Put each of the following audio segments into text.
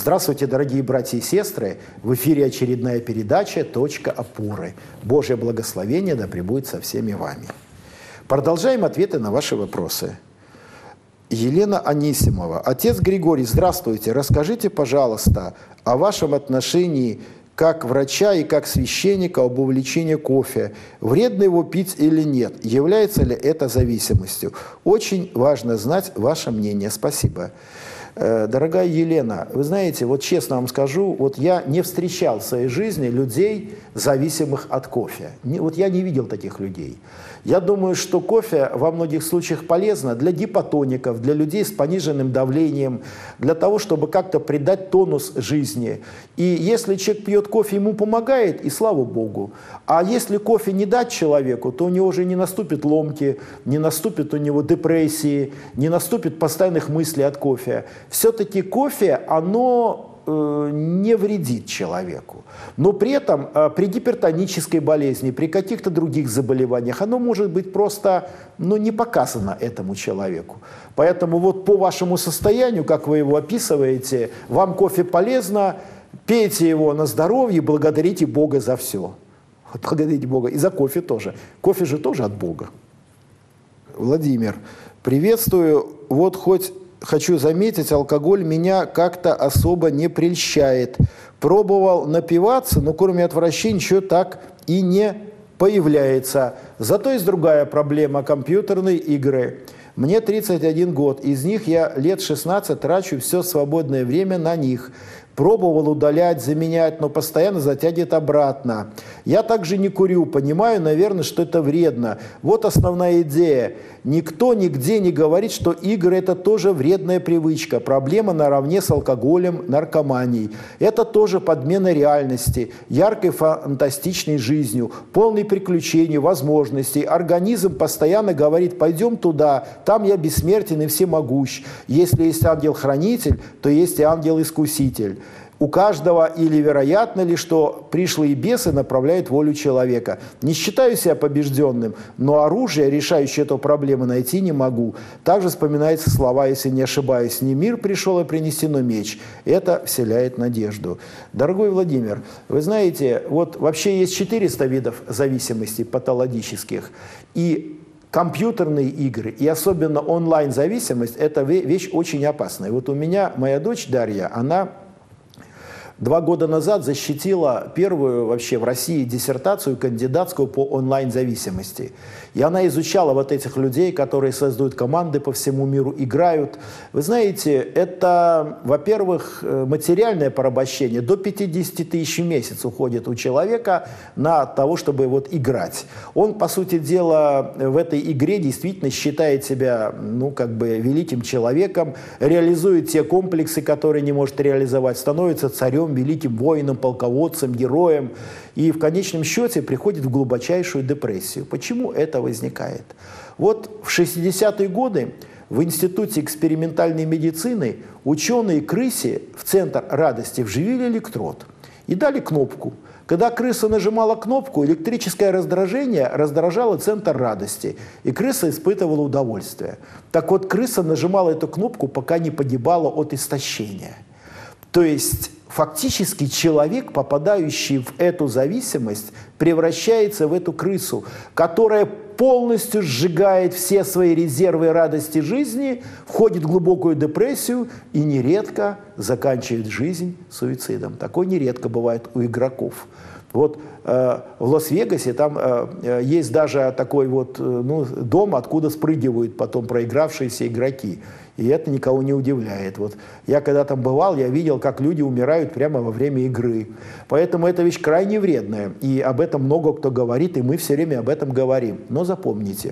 Здравствуйте, дорогие братья и сестры! В эфире очередная передача «Точка опоры». Божье благословение да пребудет со всеми вами. Продолжаем ответы на ваши вопросы. Елена Анисимова. Отец Григорий, здравствуйте. Расскажите, пожалуйста, о вашем отношении как врача и как священника об увлечении кофе. Вредно его пить или нет? Является ли это зависимостью? Очень важно знать ваше мнение. Спасибо. Дорогая Елена, вы знаете, вот честно вам скажу, вот я не встречал в своей жизни людей, зависимых от кофе. Вот я не видел таких людей. Я думаю, что кофе во многих случаях полезно для гипотоников, для людей с пониженным давлением, для того, чтобы как-то придать тонус жизни. И если человек пьет кофе, ему помогает, и слава Богу. А если кофе не дать человеку, то у него уже не наступит ломки, не наступит у него депрессии, не наступит постоянных мыслей от кофе. Все-таки кофе, оно не вредит человеку. Но при этом при гипертонической болезни, при каких-то других заболеваниях, оно может быть просто не показано этому человеку. Поэтому вот по вашему состоянию, как вы его описываете, вам кофе полезно, пейте его на здоровье, благодарите Бога за все. Благодарите Бога. И за кофе тоже. Кофе же тоже от Бога. Владимир, приветствую. Вот хоть хочу заметить, алкоголь меня как-то особо не прельщает. Пробовал напиваться, но кроме отвращения ничего так и не появляется. Зато есть другая проблема – компьютерные игры. Мне 31 год, из них я лет 16 трачу все свободное время на них. Пробовал удалять, заменять, но постоянно затягивает обратно. Я также не курю, понимаю, наверное, что это вредно. Вот основная идея. Никто нигде не говорит, что игры – это тоже вредная привычка. Проблема наравне с алкоголем, наркоманией. Это тоже подмена реальности, яркой фантастичной жизнью, полной приключений, возможностей. Организм постоянно говорит: пойдем туда, там я бессмертен и всемогущ. Если есть ангел-хранитель, то есть и ангел-искуситель. У каждого или вероятно ли, что пришлые бесы направляют волю человека. Не считаю себя побежденным, но оружие, решающее эту проблему, найти не могу. Также вспоминаются слова, если не ошибаюсь: «Не мир пришел, а принесено меч». Это вселяет надежду. Дорогой Владимир, вы знаете, вот вообще есть 400 видов зависимостей патологических. И компьютерные игры, и особенно онлайн-зависимость, это вещь очень опасная. Вот у меня моя дочь Дарья, она 2 года назад защитила первую вообще в России диссертацию кандидатскую по онлайн-зависимости. И она изучала вот этих людей, которые создают команды по всему миру, играют. Вы знаете, это, во-первых, материальное порабощение. До 50 тысяч в месяц уходит у человека на того, чтобы вот играть. Он, по сути дела, в этой игре действительно считает себя, великим человеком, реализует те комплексы, которые не может реализовать, становится царем, великим воином, полководцем, героем, и в конечном счете приходит в глубочайшую депрессию. Почему это возникает? Вот в 60-е годы в Институте экспериментальной медицины ученые крысе в центр радости вживили электрод и дали кнопку. Когда крыса нажимала кнопку, электрическое раздражение раздражало центр радости, и крыса испытывала удовольствие. Так вот, крыса нажимала эту кнопку, пока не погибала от истощения. То есть фактически человек, попадающий в эту зависимость, превращается в эту крысу, которая полностью сжигает все свои резервы радости жизни, входит в глубокую депрессию и нередко заканчивает жизнь суицидом. Такое нередко бывает у игроков. Вот в Лас-Вегасе там есть даже такой дом, откуда спрыгивают потом проигравшиеся игроки. И это никого не удивляет. Вот я когда там бывал, я видел, как люди умирают прямо во время игры. Поэтому эта вещь крайне вредная. И об этом много кто говорит, и мы все время об этом говорим. Но запомните,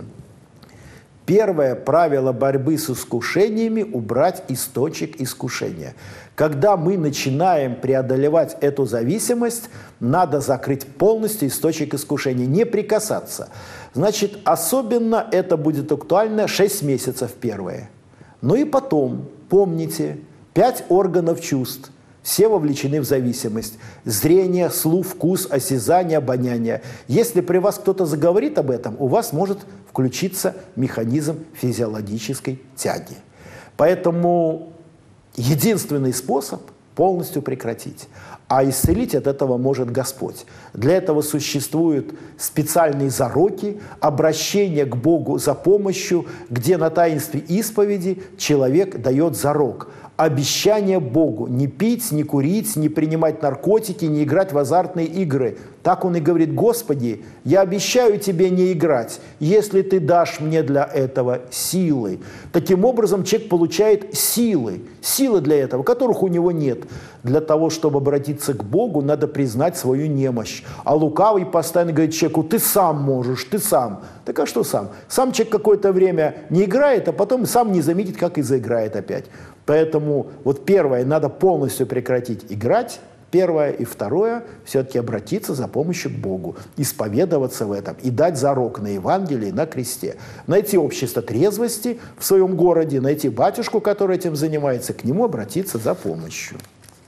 первое правило борьбы с искушениями – убрать источник искушения. Когда мы начинаем преодолевать эту зависимость, надо закрыть полностью источник искушения, не прикасаться. Значит, особенно это будет актуально 6 месяцев первые. Ну и потом, помните, 5 органов чувств, все вовлечены в зависимость. Зрение, слух, вкус, осязание, обоняние. Если при вас кто-то заговорит об этом, у вас может включиться механизм физиологической тяги. Поэтому единственный способ полностью прекратить. А исцелить от этого может Господь. Для этого существуют специальные зароки, обращение к Богу за помощью, где на таинстве исповеди человек дает зарок. Обещание Богу не пить, не курить, не принимать наркотики, не играть в азартные игры. Так он и говорит: Господи, я обещаю тебе не играть, если ты дашь мне для этого силы. Таким образом, человек получает силы для этого, которых у него нет. Для того, чтобы обратиться к Богу, надо признать свою немощь. А лукавый постоянно говорит человеку: ты сам можешь, ты сам. Так а что сам? Сам человек какое-то время не играет, а потом сам не заметит, как и заиграет опять. Поэтому вот первое, надо полностью прекратить играть. Первое и второе, все-таки обратиться за помощью к Богу, исповедоваться в этом и дать зарок на Евангелии, на кресте. Найти общество трезвости в своем городе, найти батюшку, который этим занимается, к нему обратиться за помощью.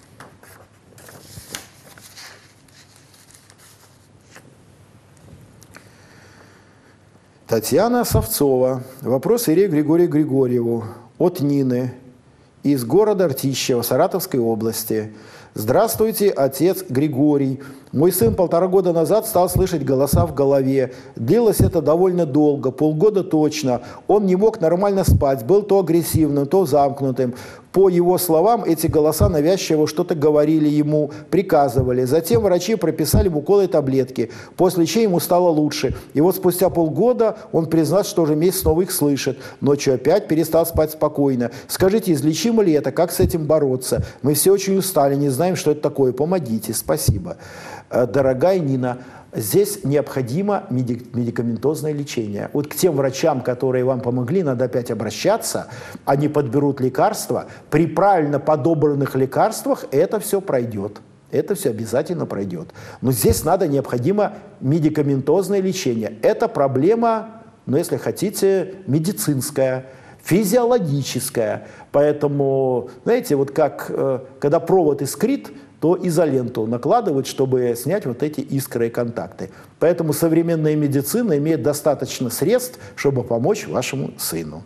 Татьяна Савцова. Вопрос Иерею Григорию Григорьеву от Нины из города Ртищево, Саратовской области. Здравствуйте, отец Григорий. Мой сын 1,5 года назад стал слышать голоса в голове. Длилось это довольно долго, полгода точно. Он не мог нормально спать, был то агрессивным, то замкнутым. По его словам, эти голоса навязчиво что-то говорили ему, приказывали. Затем врачи прописали ему уколы и таблетки, после чего ему стало лучше. И вот спустя полгода он признал, что уже месяц снова их слышит. Ночью опять перестал спать спокойно. Скажите, излечимо ли это? Как с этим бороться? Мы все очень устали, не знаем, что это такое. Помогите. Спасибо. Дорогая Нина, здесь необходимо медикаментозное лечение. Вот к тем врачам, которые вам помогли, надо опять обращаться. Они подберут лекарства. При правильно подобранных лекарствах это все пройдет. Это все обязательно пройдет. Но здесь необходимо медикаментозное лечение. Это проблема, если хотите, медицинская, физиологическая. Поэтому, знаете, вот как когда провод искрит, то изоленту накладывают, чтобы снять вот эти искры и контакты. Поэтому современная медицина имеет достаточно средств, чтобы помочь вашему сыну.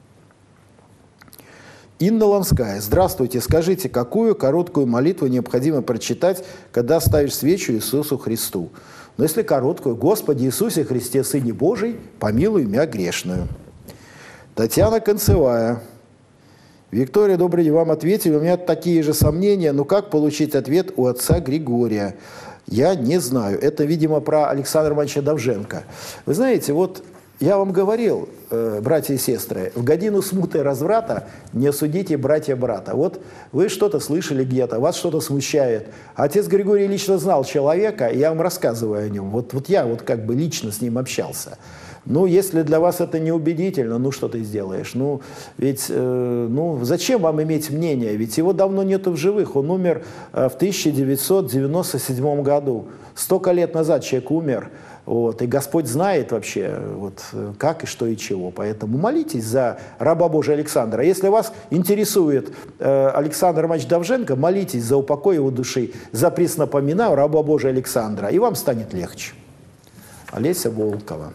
Инна Ланская. Здравствуйте. Скажите, какую короткую молитву необходимо прочитать, когда ставишь свечу Иисусу Христу? Но если короткую: Господи Иисусе Христе, Сыне Божий, помилуй меня грешную. Татьяна Концевая. Виктория, добрый день, вам ответили. У меня такие же сомнения, но как получить ответ у отца Григория? Я не знаю. Это, видимо, про Александра Ивановича Довженко. Вы знаете, вот я вам говорил, братья и сестры, в годину смуты и разврата не осудите братья брата. Вот вы что-то слышали где-то, вас что-то смущает. Отец Григорий лично знал человека, и я вам рассказываю о нем. Вот я как бы лично с ним общался. Ну, если для вас это неубедительно, ну, что ты сделаешь? Ну, ведь, зачем вам иметь мнение? Ведь его давно нету в живых. Он умер в 1997 году. 100 лет назад человек умер. Вот, и Господь знает вообще, вот, как и что и чего. Поэтому молитесь за раба Божия Александра. Если вас интересует Александр Иванович Довженко, молитесь за упокой его души, за преснопоминаю раба Божия Александра, и вам станет легче. Олеся Волкова.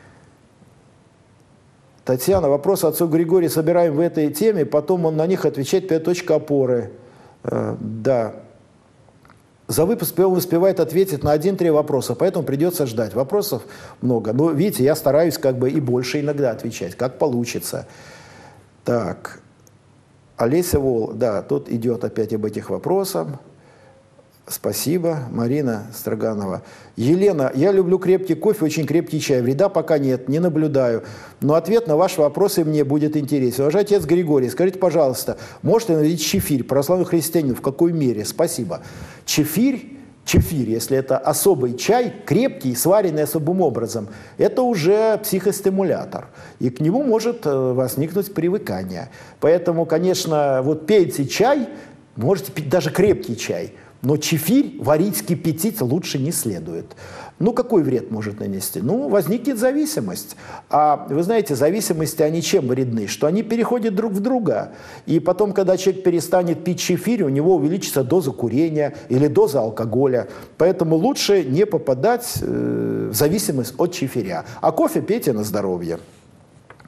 Татьяна, вопрос отцу Григорию собираем в этой теме, потом он на них отвечает 5 точка опоры. Да. За выпуск он успевает ответить на 1-3 вопроса, поэтому придется ждать. Вопросов много. Но видите, я стараюсь и больше иногда отвечать, как получится. Так. Олеся да, тут идет опять об этих вопросах. Спасибо. Марина Строганова. Елена, я люблю крепкий кофе, очень крепкий чай. Вреда пока нет, не наблюдаю. Но ответ на ваши вопросы мне будет интересен. Уважаемый отец Григорий, скажите, пожалуйста, можете наводить чефирь православному христианину? В какой мере? Спасибо. Чефирь, если это особый чай, крепкий, сваренный особым образом, это уже психостимулятор. И к нему может возникнуть привыкание. Поэтому, конечно, вот пейте чай, можете пить даже крепкий чай, но чефирь варить, кипятить лучше не следует. Ну, какой вред может нанести? Ну, возникнет зависимость. А вы знаете, зависимости, они чем вредны? Что они переходят друг в друга. И потом, когда человек перестанет пить чефирь, у него увеличится доза курения или доза алкоголя. Поэтому лучше не попадать в зависимость от чефиря. А кофе пейте на здоровье.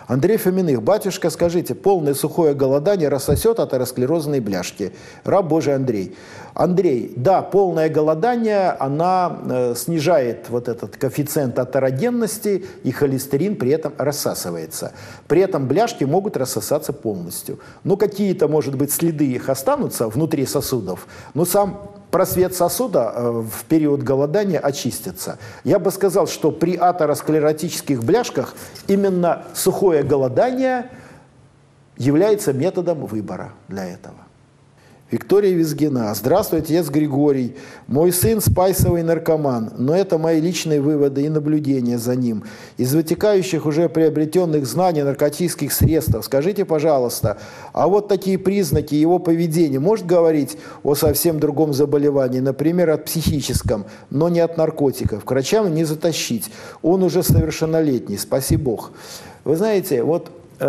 Андрей Фоминых. Батюшка, скажите, полное сухое голодание рассосет атеросклерозные бляшки? Раб Божий Андрей. Андрей, да, полное голодание, она снижает вот этот коэффициент атерогенности, и холестерин при этом рассасывается. При этом бляшки могут рассосаться полностью. Ну, какие-то, может быть, следы их останутся внутри сосудов, но сам просвет сосуда в период голодания очистится. Я бы сказал, что при атеросклеротических бляшках именно сухое голодание является методом выбора для этого. Виктория Визгина. Здравствуйте, отец Григорий. Мой сын спайсовый наркоман, но это мои личные выводы и наблюдения за ним. Из вытекающих уже приобретенных знаний о наркотических средствах, скажите, пожалуйста, а вот такие признаки его поведения может говорить о совсем другом заболевании, например, от психическом, но не от наркотиков? К врачам не затащить. Он уже совершеннолетний, спаси Бог. Вы знаете, вот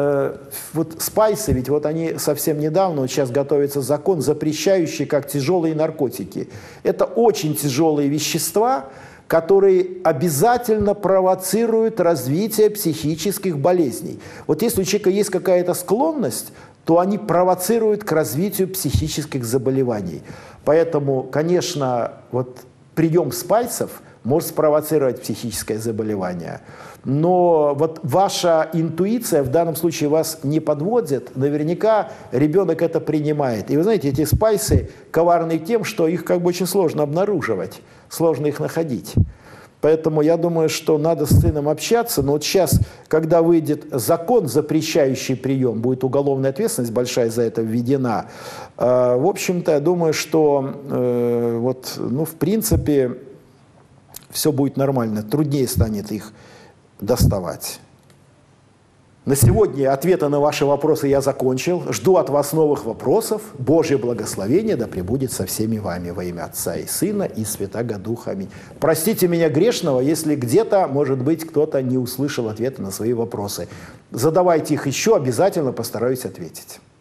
спайсы, ведь вот они совсем недавно, вот сейчас готовится закон, запрещающий как тяжелые наркотики. Это очень тяжелые вещества, которые обязательно провоцируют развитие психических болезней. Вот если у человека есть какая-то склонность, то они провоцируют к развитию психических заболеваний. Поэтому, конечно, вот прием спайсов может спровоцировать психическое заболевание. Но вот ваша интуиция в данном случае вас не подводит. Наверняка ребенок это принимает. И вы знаете, эти спайсы коварны тем, что их как бы очень сложно обнаруживать, сложно их находить. Поэтому я думаю, что надо с сыном общаться. Но вот сейчас, когда выйдет закон, запрещающий прием, будет уголовная ответственность большая за это введена. В общем-то, я думаю, что в принципе все будет нормально. Труднее станет их доставать. На сегодня ответы на ваши вопросы я закончил. Жду от вас новых вопросов. Божье благословение да пребудет со всеми вами во имя Отца и Сына и Святаго Духа. Аминь. Простите меня грешного, если где-то, может быть, кто-то не услышал ответы на свои вопросы. Задавайте их еще, обязательно постараюсь ответить.